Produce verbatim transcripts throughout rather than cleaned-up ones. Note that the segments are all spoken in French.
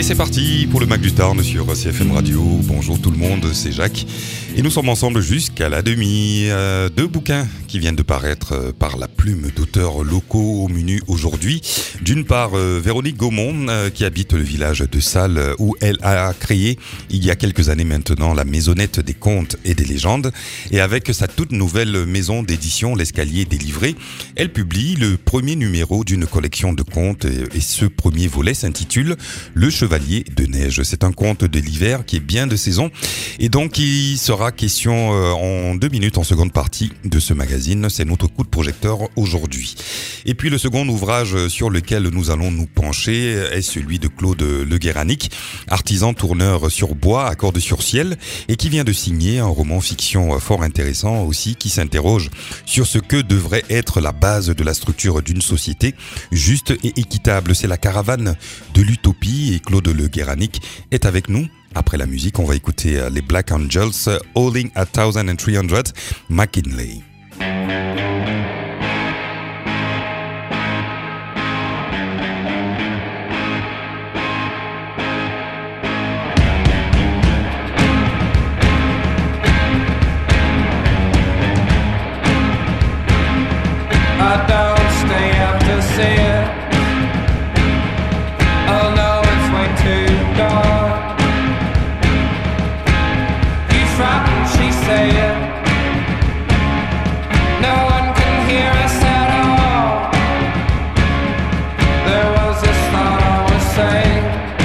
Et c'est parti pour le Mac du Tarn sur C F M Radio. Bonjour tout le monde, c'est Jacques. Et nous sommes ensemble jusqu'à la demi. Euh, deux bouquins qui viennent de paraître euh, par la plume d'auteurs locaux au menu aujourd'hui. D'une part, euh, Véronique Gaumont, euh, qui habite le village de Salles, euh, où elle a créé, il y a quelques années maintenant, la Maisonnette des contes et des légendes. Et avec sa toute nouvelle maison d'édition, l'Escalier des livrets, elle publie le premier numéro d'une collection de contes. Et, et ce premier volet s'intitule « Le Chevalier de Neige ». C'est un conte de l'hiver qui est bien de saison. Et donc, il sera question euh, en deux minutes, en seconde partie de ce magazine. C'est notre coup de projecteur aujourd'hui. Et puis, le second ouvrage sur lequel nous allons nous pencher est celui de Claude Le Guéranic, artisan tourneur sur bois à cordes sur ciel, et qui vient de signer un roman fiction fort intéressant aussi, qui s'interroge sur ce que devrait être la base de la structure d'une société juste et équitable. C'est la caravane de l'utopie, et Claude Le Guéranic est avec nous. Après la musique, on va écouter les Black Angels, Hauling at one thousand three hundred, McKinley. I don't stay up to see it. Oh no, it's way too dark. You frightened, she said. No one can hear us at all. There was this thought I was saying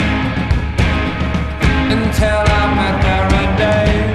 until I met her a day.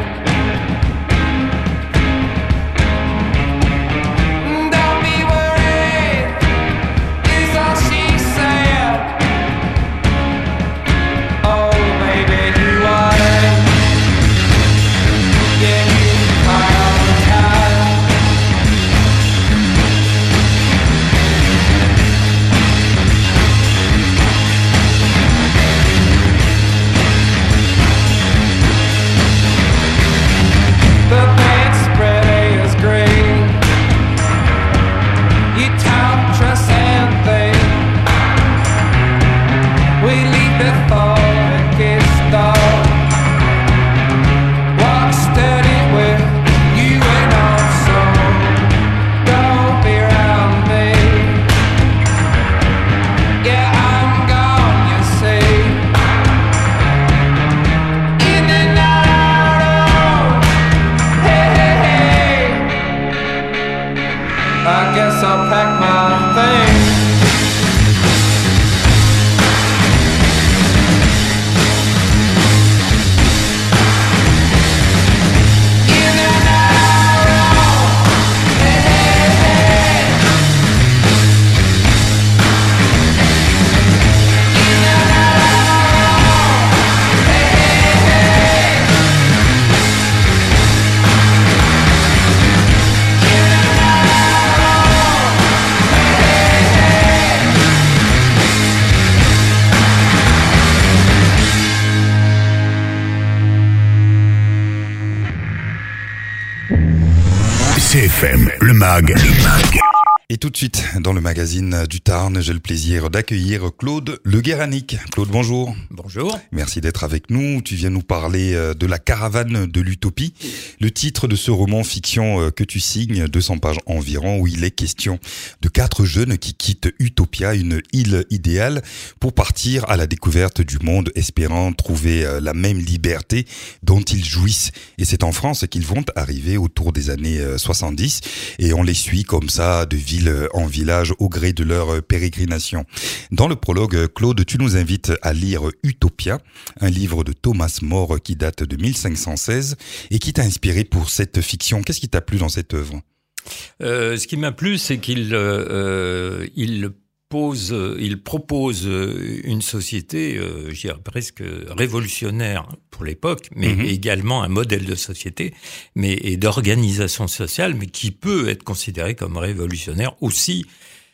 C F M, le mag. Le mag. Et tout de suite, dans le magazine du Tarn, j'ai le plaisir d'accueillir Claude Le Guéranic. Claude, bonjour. Bonjour. Merci d'être avec nous. Tu viens nous parler de la caravane de l'utopie, le titre de ce roman fiction que tu signes, deux cents pages environ, où il est question de quatre jeunes qui quittent Utopia, une île idéale, pour partir à la découverte du monde, espérant trouver la même liberté dont ils jouissent. Et c'est en France qu'ils vont arriver autour des années soixante-dix, et on les suit comme ça, de ville en village au gré de leur pérégrination. Dans le prologue, Claude, tu nous invites à lire Utopia, un livre de Thomas More qui date de mille cinq cent seize et qui t'a inspiré pour cette fiction. Qu'est-ce qui t'a plu dans cette œuvre ? euh, Ce qui m'a plu, c'est qu'il euh, il pose, il propose une société, euh, je dirais presque révolutionnaire pour l'époque, mais mmh. également un modèle de société, mais et d'organisation sociale, mais qui peut être considéré comme révolutionnaire aussi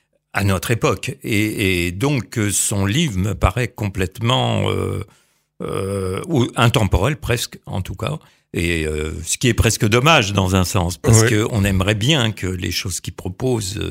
à notre époque. Et, et donc son livre me paraît complètement euh, euh, ou intemporel presque, en tout cas. Et euh, ce qui est presque dommage dans un sens, parce oui. que on aimerait bien que les choses qu'il propose euh,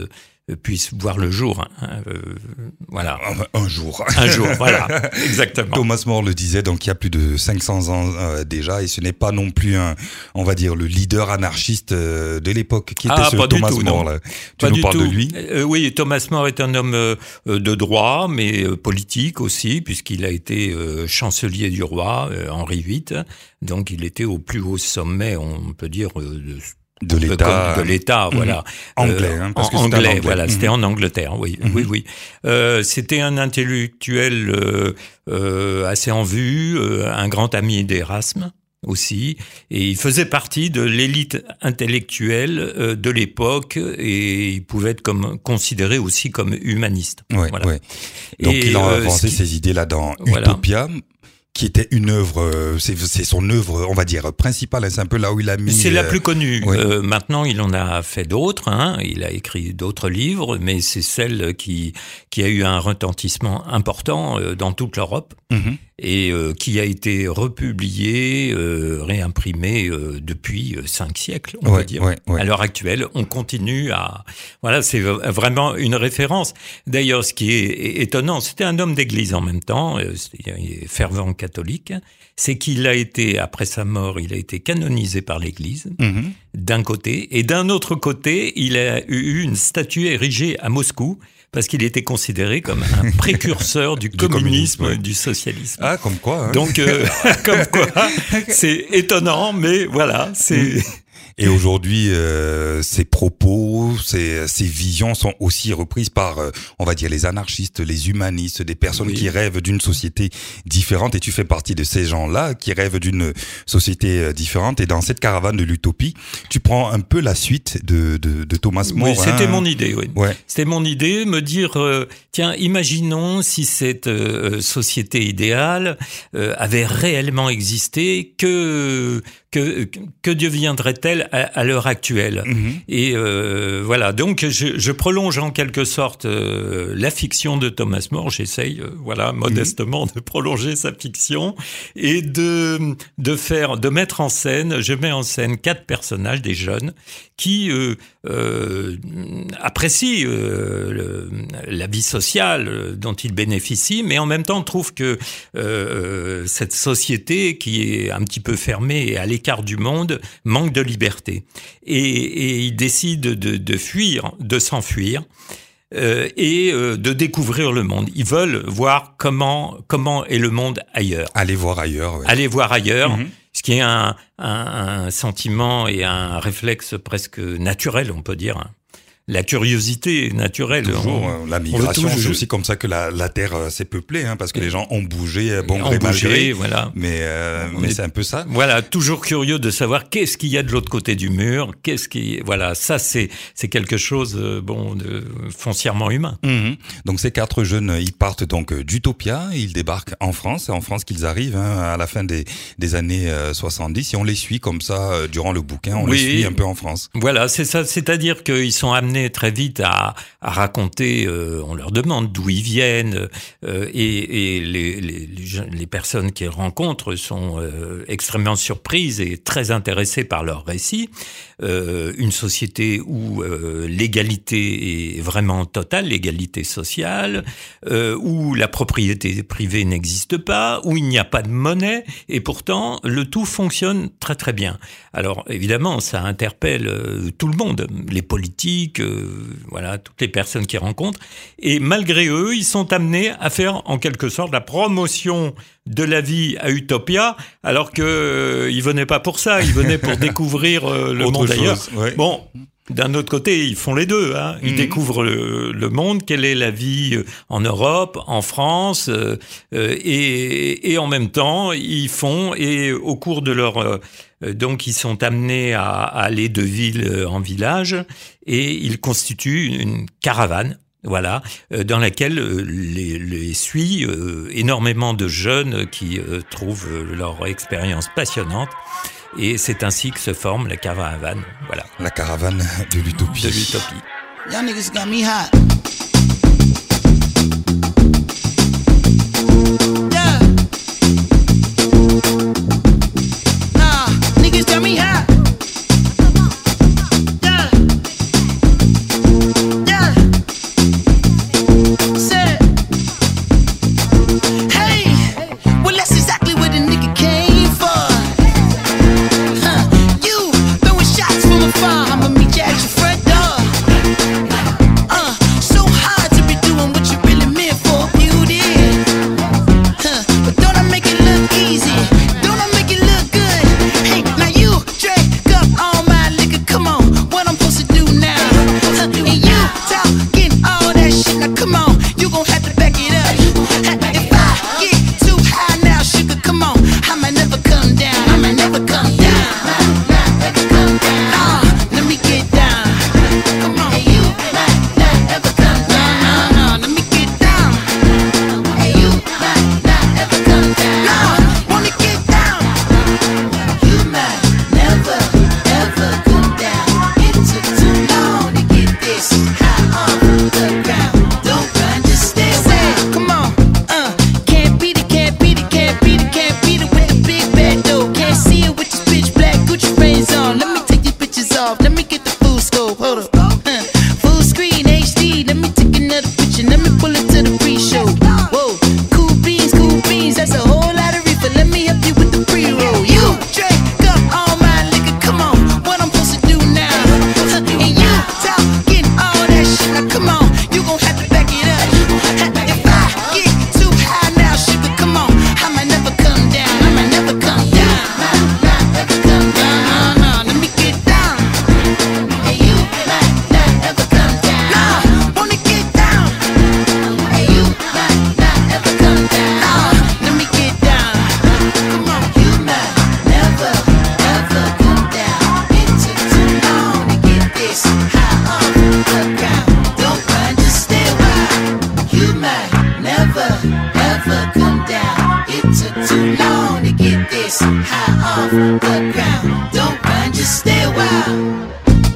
puisse voir le jour. Hein, euh, voilà. Un, un jour. Un jour, voilà, exactement. Thomas More le disait, donc il y a plus de cinq cents ans euh, déjà, et ce n'est pas non plus un, on va dire, le leader anarchiste euh, de l'époque qui était ah, ce pas Thomas du tout, More. Non. Là. Tu pas nous du parles tout. de lui? euh, Oui, Thomas More est un homme euh, de droit, mais euh, politique aussi, puisqu'il a été euh, chancelier du roi euh, Henri huit. Donc il était au plus haut sommet, on peut dire, euh, de De l'État. De l'État, mmh. voilà. Anglais, hein, parce en, que c'était anglais, en anglais. voilà, mmh. c'était en Angleterre, oui, mmh. oui, oui. Euh, c'était un intellectuel euh, euh, assez en vue, euh, un grand ami d'Erasme aussi, et il faisait partie de l'élite intellectuelle euh, de l'époque, et il pouvait être comme considéré aussi comme humaniste. Ouais, voilà. ouais. Donc et, il a euh, avancé qui... ses idées là dans voilà. Utopia, qui était une œuvre, c'est, c'est son œuvre, on va dire, principale, c'est un peu là où il a mis... C'est la euh, plus connue. Oui. Euh, maintenant, il en a fait d'autres, hein. Il a écrit d'autres livres, mais c'est celle qui, qui a eu un retentissement important euh, dans toute l'Europe. Mm-hmm. Et euh, qui a été republié, euh, réimprimé euh, depuis cinq siècles, on ouais, peut dire. Ouais, ouais. À l'heure actuelle, on continue à... Voilà, c'est vraiment une référence. D'ailleurs, ce qui est étonnant, c'était un homme d'église en même temps, euh, c'était fervent catholique, c'est qu'il a été, après sa mort, il a été canonisé par l'Église, mmh. d'un côté, et d'un autre côté, il a eu une statue érigée à Moscou, parce qu'il était considéré comme un précurseur du, du communisme, communisme ouais. du socialisme. Ah, comme quoi. Hein. Donc, euh, comme quoi, c'est étonnant, mais voilà, c'est... Et aujourd'hui, euh, ses propos, ses, ses visions sont aussi reprises par, euh, on va dire, les anarchistes, les humanistes, des personnes oui. qui rêvent d'une société différente. Et tu fais partie de ces gens-là qui rêvent d'une société différente. Et dans cette caravane de l'utopie, tu prends un peu la suite de, de, de Thomas More. Oui, c'était hein. mon idée, oui. Ouais. C'était mon idée, me dire, euh, tiens, imaginons si cette euh, société idéale euh, avait réellement existé, que... Que, que deviendrait-elle à, à l'heure actuelle ? mmh. Et euh, voilà, donc je, je prolonge en quelque sorte euh, la fiction de Thomas More. J'essaye, euh, voilà, modestement mmh. de prolonger sa fiction et de de faire, de mettre en scène. Je mets en scène quatre personnages, des jeunes qui euh, euh, apprécient euh, le, la vie sociale dont ils bénéficient, mais en même temps trouvent que euh, cette société qui est un petit peu fermée et à l'écart du monde manque de liberté. Et, et ils décident de, de fuir, de s'enfuir. Euh, et euh, de découvrir le monde. Ils veulent voir comment comment est le monde ailleurs. Aller voir ailleurs. Ouais. Aller voir ailleurs, mmh. ce qui est un, un, un sentiment et un réflexe presque naturel, on peut dire. La curiosité naturelle. Toujours, on, la migration, c'est aussi comme ça que la, la Terre euh, s'est peuplée, hein, parce que les gens ont bougé, bon gré mal gré, voilà. mais, euh, mais c'est un peu ça. Voilà, toujours curieux de savoir qu'est-ce qu'il y a de l'autre côté du mur, qu'est-ce qui, voilà, ça c'est c'est quelque chose, euh, bon, de foncièrement humain. Mmh. Donc ces quatre jeunes, ils partent donc d'Utopia, ils débarquent en France, c'est en France qu'ils arrivent hein, à la fin des des années euh, soixante-dix, et on les suit comme ça euh, durant le bouquin, on oui, les suit un peu en France. Voilà, c'est ça, c'est-à-dire qu'ils sont amenés très vite à, à raconter, euh, on leur demande d'où ils viennent, euh, et, et les, les, les personnes qu'ils rencontrent sont euh, extrêmement surprises et très intéressées par leur récit. Euh, une société où euh, l'égalité est vraiment totale, l'égalité sociale, euh, où la propriété privée n'existe pas, où il n'y a pas de monnaie, et pourtant le tout fonctionne très très bien. Alors évidemment, ça interpelle euh, tout le monde, les politiques, euh, voilà, toutes les personnes qu'ils rencontrent, et malgré eux, ils sont amenés à faire en quelque sorte la promotion de la vie à Utopia, alors que euh, ils venaient pas pour ça, ils venaient pour découvrir euh, le monde ailleurs. Ouais. Bon, d'un autre côté, ils font les deux. Hein. Ils mmh. découvrent le, le monde, quelle est la vie en Europe, en France, euh, et, et en même temps, ils font, et au cours de leur... Euh, donc, ils sont amenés à, à aller de ville en village, et ils constituent une caravane. Voilà, euh, dans laquelle euh, les, les suit euh, énormément de jeunes qui euh, trouvent euh, leur expérience passionnante. Et c'est ainsi que se forme la caravane. Voilà. La caravane de l'utopie. De l'utopie. Y'all niggas got me hot. Yeah. Nah, niggas got me hot. Yeah. Yeah. I'ma meet you at your front door. Uh, so hard to be doing what you really meant for, beauty. Huh, but don't I make it look easy? Don't I make it look good? Hey, now you drink up all my liquor. Come on, what I'm supposed to do now? Huh, and you talking all that shit. Now come on, you gon' have to back it up. If I get too high now, sugar, come on, I might never come down. I might never come down. Uh, let me get down. Come on, you might not ever come down. No, no, let me get down. Hey, you might not ever come down. No, wanna get down. You might never ever come down. It took too long to get this high off the ground. Don't run, just stay away. Come on, uh, can't beat it, can't beat it, can't beat it, can't beat it with the big bad dough. Can't see it with this pitch black Gucci frames on. Let me take these bitches off. Let me get the full scope. Hold up, uh, full screen H D. Let me take another picture. Let me pull it to the pre-show. Whoa, cool beans, cool beans. That's a whole lot of reefer. Let me help you with the pre-roll. You drink up all my liquor. Come on, what I'm supposed to do now? Huh, and you talking all that shit. Now come on, you gon' have to back it up. If I get too high now, sugar, come on, I might never come down. I might never come down. No, no, let me get down. Hey, you might not ever come down. No, wanna get down. Hey, you might not ever come down. No, let me get down. Come on, you might never ever come down. It took too long to get this high off the ground. Don't run, just stay a while. You might never ever come down. It took too long to get this high off the ground. Don't run, just stay a while.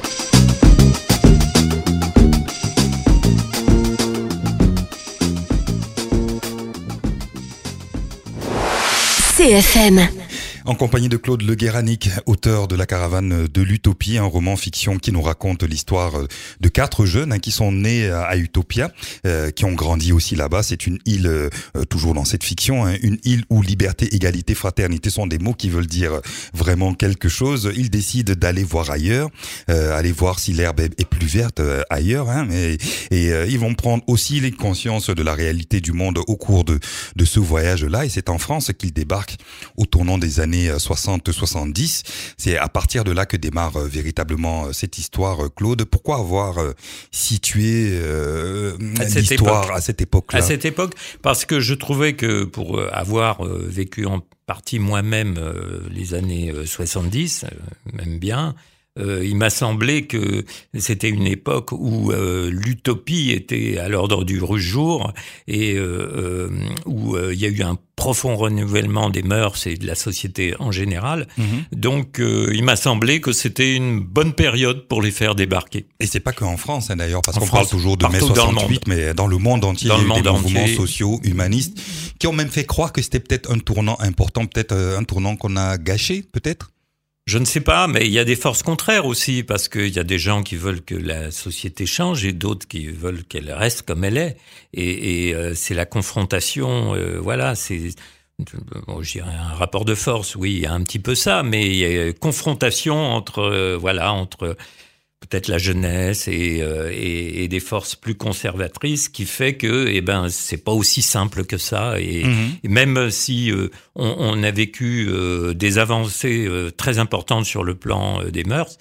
C F M. En compagnie de Claude Le Guéranic, auteur de La Caravane de l'Utopie, un roman fiction qui nous raconte l'histoire de quatre jeunes hein, qui sont nés à Utopia, euh, qui ont grandi aussi là-bas. C'est une île, euh, toujours dans cette fiction, hein, une île où liberté, égalité, fraternité sont des mots qui veulent dire vraiment quelque chose. Ils décident d'aller voir ailleurs, euh, aller voir si l'herbe est, est plus verte euh, ailleurs. Hein, et et euh, ils vont prendre aussi les consciences de la réalité du monde au cours de, de ce voyage-là. Et c'est en France qu'ils débarquent au tournant des années soixante soixante-dix. C'est à partir de là que démarre euh, véritablement euh, cette histoire, euh, Claude. Pourquoi avoir euh, situé euh, À cette l'histoire époque. à cette époque-là? À cette époque, parce que je trouvais que pour euh, avoir euh, vécu en partie moi-même euh, les années euh, soixante-dix, euh, même bien, euh, il m'a semblé que c'était une époque où euh, l'utopie était à l'ordre du jour et euh, euh, où euh, il y a eu un profond renouvellement des mœurs et de la société en général. Mhm. Donc, euh, il m'a semblé que c'était une bonne période pour les faire débarquer. Et c'est pas qu'en France hein, d'ailleurs, parce En qu'on France, parle toujours de mai partout dans le soixante-huit, mais dans le monde entier, Dans il y a le eu des monde mouvements entier. sociaux, humanistes, qui ont même fait croire que c'était peut-être un tournant important, peut-être euh, un tournant qu'on a gâché, peut-être. Je ne sais pas, mais il y a des forces contraires aussi, parce qu'il y a des gens qui veulent que la société change et d'autres qui veulent qu'elle reste comme elle est. Et, et euh, c'est la confrontation, euh, voilà, c'est... Bon, je dirais un rapport de force, oui, il y a un petit peu ça, mais il y a une confrontation entre, euh, voilà, entre peut-être la jeunesse et, euh, et, et des forces plus conservatrices qui fait que, eh ben, c'est pas aussi simple que ça. Et, Mhm. et même si euh, on, on a vécu euh, des avancées euh, très importantes sur le plan euh, des mœurs,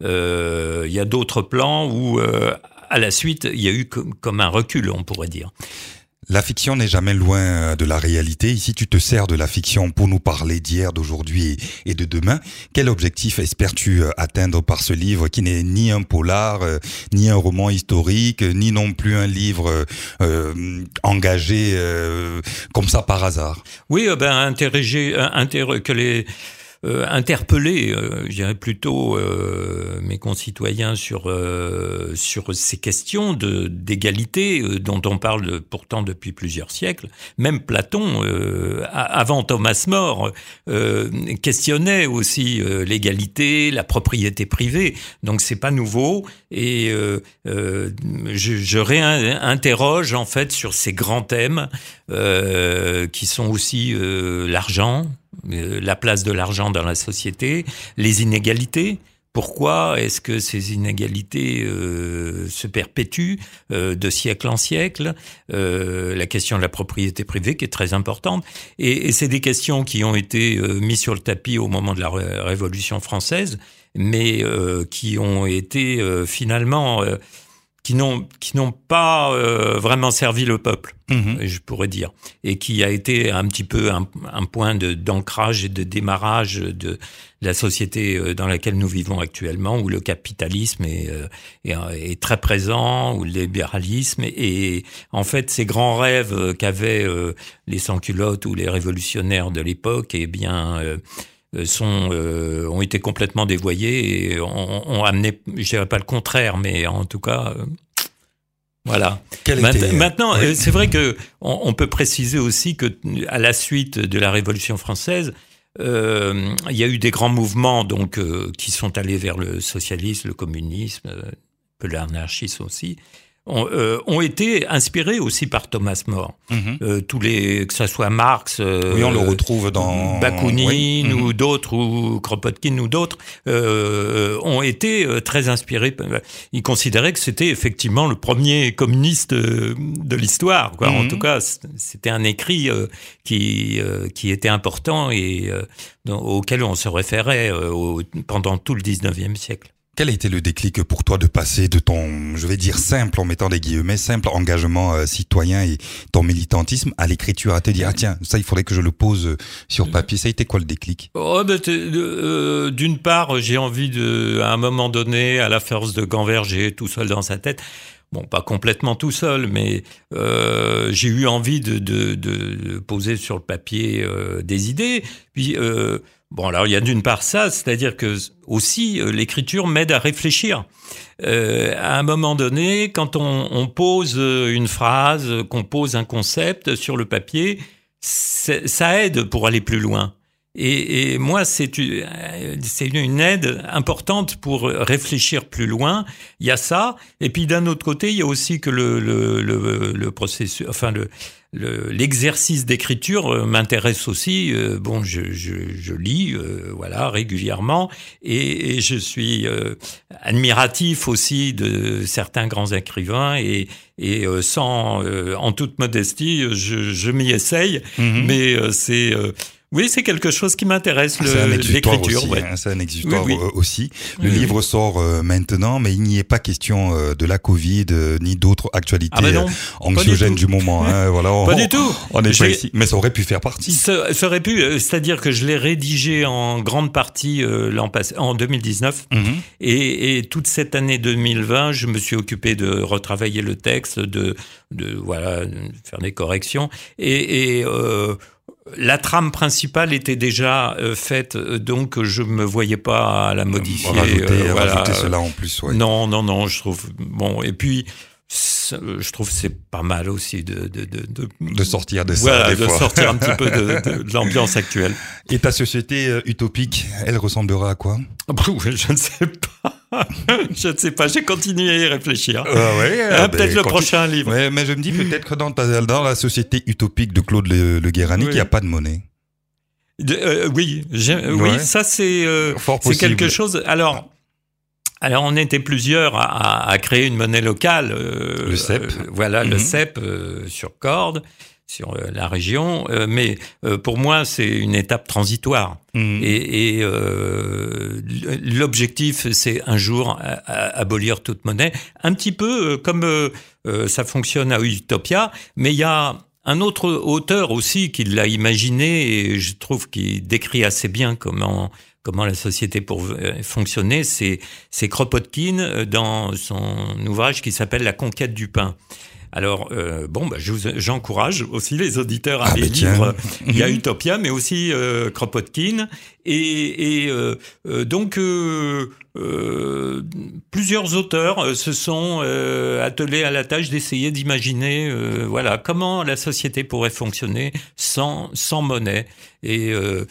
euh, il y a d'autres plans où, euh, à la suite, il y a eu comme, comme un recul, on pourrait dire. La fiction n'est jamais loin de la réalité. Ici, tu te sers de la fiction pour nous parler d'hier, d'aujourd'hui et de demain. Quel objectif espères-tu atteindre par ce livre qui n'est ni un polar, euh, ni un roman historique, ni non plus un livre euh, engagé euh, comme ça par hasard? Oui, euh, ben, interroger, euh, inter- que les... Euh, interpeller, euh, je dirais plutôt euh, mes concitoyens sur euh, sur ces questions de d'égalité euh, dont on parle pourtant depuis plusieurs siècles. Même Platon, euh, avant Thomas More, euh, questionnait aussi euh, l'égalité, la propriété privée. Donc c'est pas nouveau et euh, euh, je, je réinterroge en fait sur ces grands thèmes euh, qui sont aussi euh, l'argent. La place de l'argent dans la société, les inégalités, Pourquoi est-ce que ces inégalités euh, se perpétuent euh, de siècle en siècle? euh, La question de la propriété privée qui est très importante. Et, et c'est des questions qui ont été euh, mises sur le tapis au moment de la Ré- Révolution française, mais euh, qui ont été euh, finalement... Euh, qui n'ont qui n'ont pas euh, vraiment servi le peuple, mmh. je pourrais dire, et qui a été un petit peu un, un point de d'ancrage et de démarrage de la société dans laquelle nous vivons actuellement, où le capitalisme est est, est très présent, où le libéralisme et, et en fait ces grands rêves qu'avaient euh, les sans-culottes ou les révolutionnaires de l'époque, eh bien euh, sont euh, ont été complètement dévoyés et ont, ont amené, je dirais pas le contraire, mais en tout cas, euh, voilà. Maint- était... Maintenant, oui. C'est vrai que on, on peut préciser aussi que à la suite de la Révolution française, euh, il y a eu des grands mouvements donc euh, qui sont allés vers le socialisme, le communisme, euh, un peu l'anarchisme aussi. Ont, euh, ont été inspirés aussi par Thomas More. Mm-hmm. Euh, tous les, que ça soit Marx, euh, oui, on le retrouve dans Bakounine oui. mm-hmm. ou d'autres, ou Kropotkin ou d'autres, euh, ont été très inspirés. Ils considéraient que c'était effectivement le premier communiste de l'histoire, quoi. Mm-hmm. En tout cas, c'était un écrit euh, qui euh, qui était important et euh, dans, auquel on se référait euh, au, pendant tout le dix-neuvième siècle. Quel a été le déclic pour toi de passer de ton, je vais dire simple en mettant des guillemets, simple engagement euh, citoyen et ton militantisme à l'écriture, à te dire ah tiens ça il faudrait que je le pose sur papier. Ça a été quoi le déclic? Oh, ben, euh, d'une part j'ai envie de, à un moment donné, à la force de gamberger tout seul dans sa tête. Bon, pas complètement tout seul, mais euh, j'ai eu envie de, de, de poser sur le papier euh, des idées. Puis euh, bon, alors il y a d'une part ça, c'est-à-dire que aussi euh, l'écriture m'aide à réfléchir. Euh, à un moment donné, quand on, on pose une phrase, qu'on pose un concept sur le papier, ça aide pour aller plus loin. Et, et moi, c'est une, c'est une aide importante pour réfléchir plus loin. Il y a ça. Et puis d'un autre côté, il y a aussi que le le le, le processus, enfin le, le l'exercice d'écriture m'intéresse aussi. Euh, bon, je je, je lis, euh, voilà, régulièrement, et, et je suis euh, admiratif aussi de certains grands écrivains et et euh, sans, euh, en toute modestie, je je m'y essaye, mmh. mais euh, c'est euh, oui, c'est quelque chose qui m'intéresse, le, c'est un l'écriture. Aussi, ouais. hein, c'est un exutoire oui, oui. aussi. Le oui, livre oui. sort euh, maintenant, mais il n'y est pas question euh, de la Covid euh, ni d'autres actualités ah ben non, euh, anxiogènes du, du moment. Hein, voilà, on, pas du tout. On n'est pas ici, mais ça aurait pu faire partie. Ça, ça aurait pu, c'est-à-dire que je l'ai rédigé en grande partie euh, l'an passé, en deux mille dix-neuf, mm-hmm. et, et toute cette année deux mille vingt, je me suis occupé de retravailler le texte, de, de voilà, de faire des corrections, et, et euh, la trame principale était déjà euh, faite, donc je me voyais pas à la modifier. Rajouter, euh, voilà. rajouter cela en plus, ouais. Non, non, non, je trouve bon. Et puis, je trouve que c'est pas mal aussi de de de de, de sortir de ça, voilà, des de fois. sortir un petit peu de, de, de l'ambiance actuelle. Et ta société euh, utopique, elle ressemblera à quoi? Je ne sais pas. Je ne sais pas, j'ai continué à y réfléchir. Ah ouais, ah, ben, peut-être le continue. prochain livre. Ouais, mais je me dis peut-être que dans, ta, dans la société utopique de Claude Le, Le Guéranic, il oui. n'y a pas de monnaie. De, euh, oui, ouais. oui, ça c'est, euh, c'est quelque chose. Alors, alors on était plusieurs à, à, à créer une monnaie locale. Euh, le C E P. Euh, voilà, mm-hmm. le C E P euh, sur Cordes, sur euh, la région. Euh, mais euh, pour moi, c'est une étape transitoire. Mmh. Et, et euh, l'objectif, c'est un jour à, à abolir toute monnaie. Un petit peu euh, comme euh, euh, ça fonctionne à Utopia, mais il y a un autre auteur aussi qui l'a imaginé et je trouve qu'il décrit assez bien comment comment la société pour fonctionner. C'est c'est Kropotkin dans son ouvrage qui s'appelle La conquête du pain. Alors, euh, bon, bah, je vous, j'encourage aussi les auditeurs à ah, les lire. Il y a Utopia, mais aussi euh, Kropotkin. Et, et euh, euh, donc, euh, euh, plusieurs auteurs euh, se sont euh, attelés à la tâche d'essayer d'imaginer euh, voilà, comment la société pourrait fonctionner sans, sans monnaie. Et... Euh,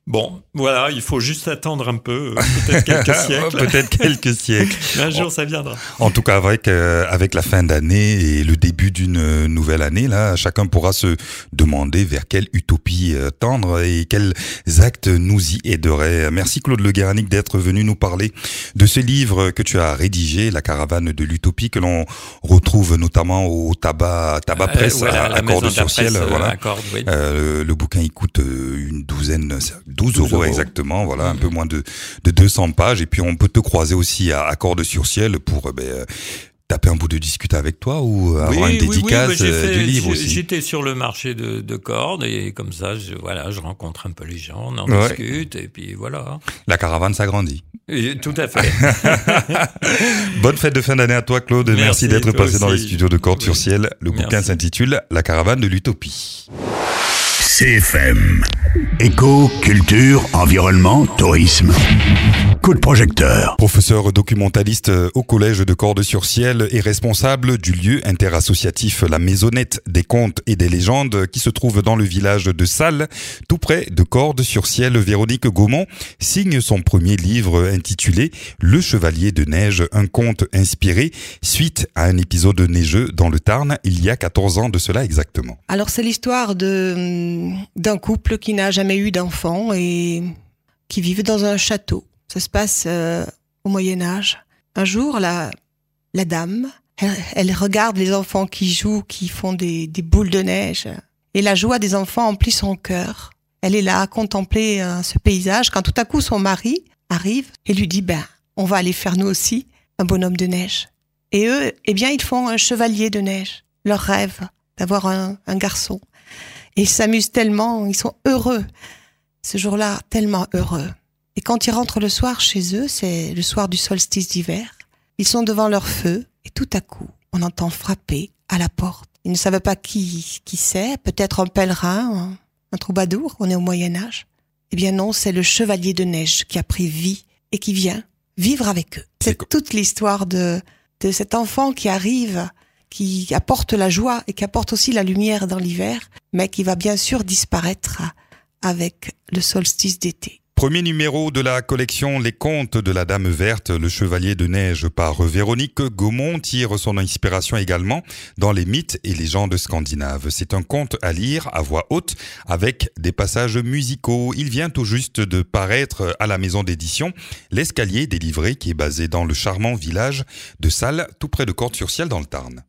Bon, voilà, il faut juste attendre un peu, euh, peut-être quelques siècles. Peut-être quelques siècles. Mais un jour, ça viendra. En tout cas, avec, euh, avec la fin d'année et le début d'une nouvelle année, là, chacun pourra se demander vers quelle utopie euh, tendre et quels actes nous y aideraient. Merci Claude Le Guéranik d'être venu nous parler de ce livre que tu as rédigé, La caravane de l'utopie, que l'on retrouve notamment au tabac, tabac presse, euh, voilà, à, à Corde sur Ciel. Presse, Voilà. à Corde, oui. euh, le bouquin, il coûte une douzaine, douze euros exactement, voilà, mmh. un peu moins de, de deux cents pages. Et puis on peut te croiser aussi à, à Corde sur Ciel pour ben, taper un bout de discute avec toi ou avoir oui, une dédicace oui, oui, fait, du livre aussi. J'étais sur le marché de, de Corde et comme ça, je, voilà, je rencontre un peu les gens, on en ouais. discute et puis voilà. La caravane s'agrandit. Et, tout à fait. Bonne fête de fin d'année à toi Claude. Merci, Merci d'être passé aussi. Dans les studios de Corde oui. sur Ciel. Le Merci. Bouquin s'intitule La caravane de l'utopie. C F M. Éco, culture, environnement, tourisme. Coup de projecteur. Professeur documentaliste au collège de Corde-sur-Ciel et responsable du lieu interassociatif La Maisonnette des contes et des légendes qui se trouve dans le village de Salles, tout près de Corde-sur-Ciel, Véronique Gaumont signe son premier livre intitulé Le Chevalier de Neige, un conte inspiré suite à un épisode neigeux dans le Tarn il y a quatorze ans de cela exactement. Alors c'est l'histoire de, d'un couple qui n'a jamais eu d'enfant et qui vivent dans un château. Ça se passe euh, au Moyen-Âge. Un jour, la, la dame, elle, elle regarde les enfants qui jouent, qui font des, des boules de neige. Et la joie des enfants emplit son cœur. Elle est là à contempler euh, ce paysage quand tout à coup son mari arrive et lui dit « Ben, on va aller faire nous aussi un bonhomme de neige. » Et eux, eh bien, ils font un chevalier de neige. Leur rêve d'avoir un, un garçon. Et ils s'amusent tellement, ils sont heureux. Ce jour-là, tellement heureux. Et quand ils rentrent le soir chez eux, c'est le soir du solstice d'hiver, ils sont devant leur feu et tout à coup, on entend frapper à la porte. Ils ne savent pas qui, qui c'est, peut-être un pèlerin, un, un troubadour, on est au Moyen-Âge. Eh bien non, c'est le chevalier de neige qui a pris vie et qui vient vivre avec eux. C'est, c'est toute l'histoire de, de cet enfant qui arrive, qui apporte la joie et qui apporte aussi la lumière dans l'hiver, mais qui va bien sûr disparaître avec le solstice d'été. Premier numéro de la collection Les Contes de la Dame Verte, le Chevalier de Neige par Véronique Gaumont tire son inspiration également dans les mythes et légendes scandinaves. C'est un conte à lire à voix haute avec des passages musicaux. Il vient tout juste de paraître à la maison d'édition L'Escalier des livrets qui est basé dans le charmant village de Salles, tout près de Corde-sur-Ciel dans le Tarn.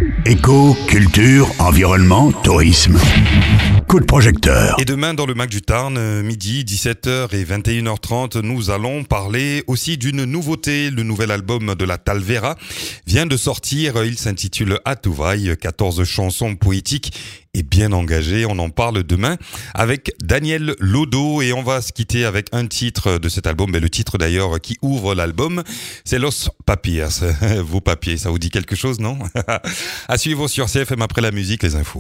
Éco, culture, environnement, tourisme. Coup de projecteur. Et demain dans le Mac du Tarn, midi, dix-sept heures et vingt et une heures trente, nous allons parler aussi d'une nouveauté. Le nouvel album de la Talvera vient de sortir. Il s'intitule Atouvaille, quatorze chansons poétiques et bien engagées. On en parle demain avec Daniel Lodo et on va se quitter avec un titre de cet album. Mais le titre d'ailleurs qui ouvre l'album, c'est Los Papiers. Vos papiers, ça vous dit quelque chose, non? À suivre sur C F M après la musique, les infos.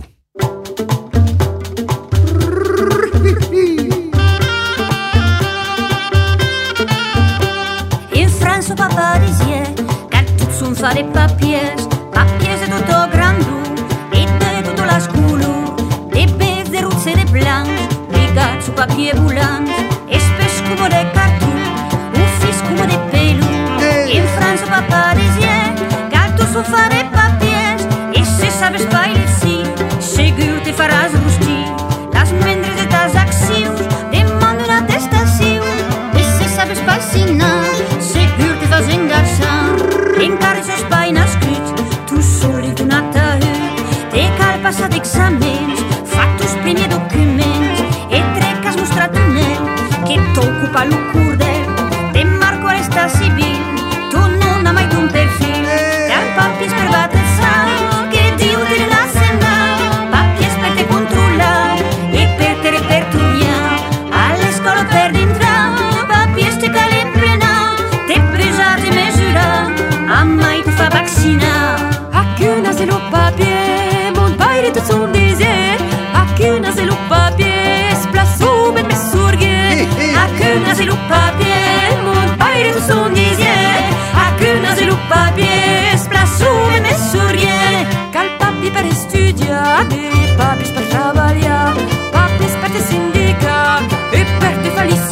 In France pas parisien, car tout son fa des papiers, papiers c'est tutto grandou, e de tutto la sculu, des belles, des routes et des blanches, rigats su papier boulant, espèce comme des cartons, ou fils comme des pelous. In France pas parisien, car tout son fa des papiers, et si sabes pas ici, segur te faràs rustir, las mendres de tas accions, demandent una attestació, e si sabes pas signar, segur te fas engarçar, encara sos pas nascuts, tu solit un ataúd, te cal passar d'examens, fa tus primers documents, e trecas mostrat un nen, que t'ocupa lo cordel, te marco a l'estat civil, tu non ha mai d'un perfil, cal papis per batre sang, que diu te nacional, papis per te controlar, e per te repertoriar, a l'escola per dintrar, papis te cal emplenar, te presar, te mesurar, a mai te fa vaccinar. Hakuna c'est le papier, mon baile tout son désir. Hakuna c'est le papier, place où met mes sourires. Hakuna c'est le papier, mon baile tout son désir. Hakuna c'est le papier, place où met mes sourires. Cal papi per studiare, papis per travagliare, papis per te sindicar, e per te felici.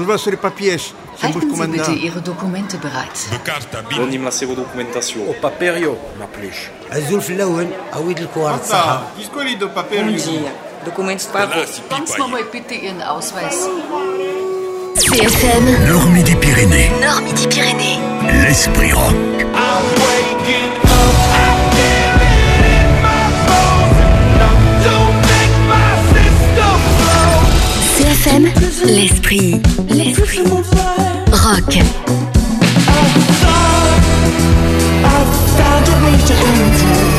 vostre papiers. Halten Sie bitte Ihre Dokumente bereit. راني ملاسيغو دوكومنتاسيون او بابيريو مابليش الزول في الاول عويد الكوار الصحة Discoli do papier. Dokument Bravo. Langsam mal bitte Ihren Ausweis. C F M. Nord Midi Pyrénées. Nord Midi Pyrénées. L'esprit rock. I'm waking up, I feel it in my bones. To make my system flow. C F M. L'esprit. L'esprit. Rock. I found a way to enter.